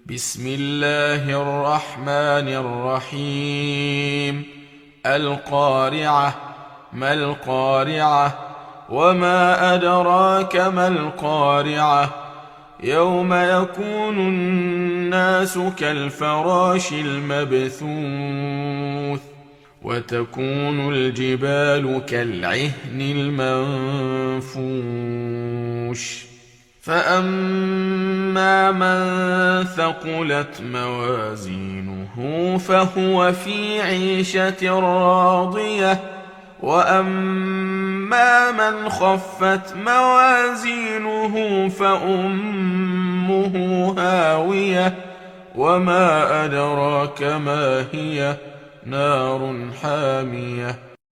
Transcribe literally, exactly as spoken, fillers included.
بسم الله الرحمن الرحيم. القارعة. ما القارعة؟ وما أدراك ما القارعة؟ يوم يكون الناس كالفراش المبثوث وتكون الجبال كالعهن المنفوش. فأما من ثقلت موازينه فهو في عيشة راضية، وأما من خفت موازينه فأمه هاوية، وما أدراك ما هي، نار حامية.